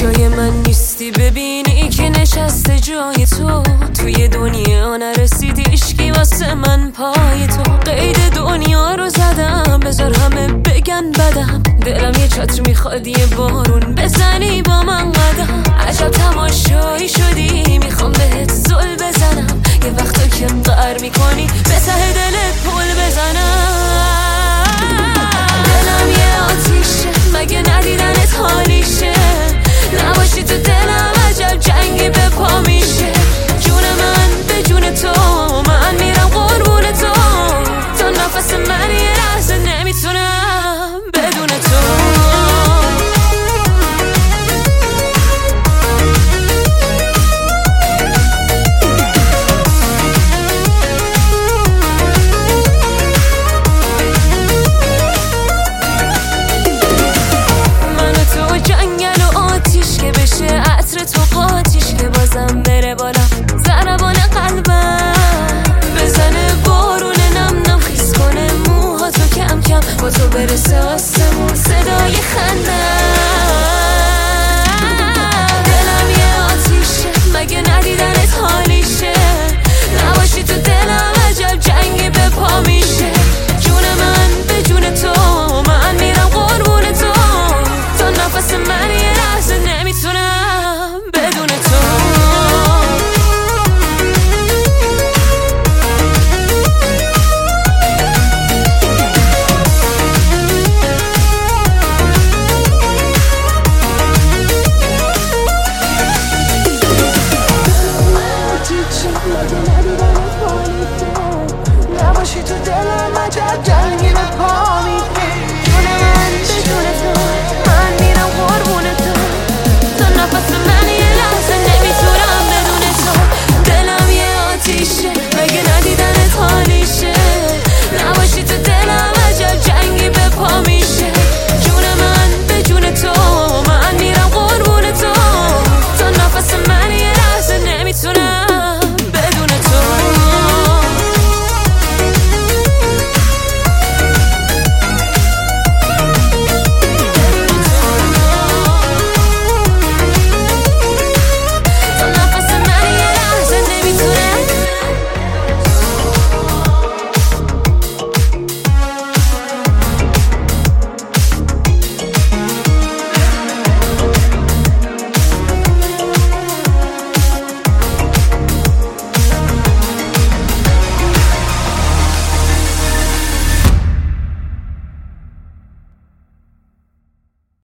جای من نیستی ببینی که نشسته جای تو توی دنیا نرسیدی عشقی واسه من پای تو قید دنیا رو زدم بذار همه بگن بدم دلم یه چتر میخواد یه بارون بزنی با من قدم عجب تماشایی شدی میخوام بهت زل بزنم یه وقتا که قهر میکنی به ته دلت پل بزنم دلم یه آتیشه مگه ندیدنت حالیشه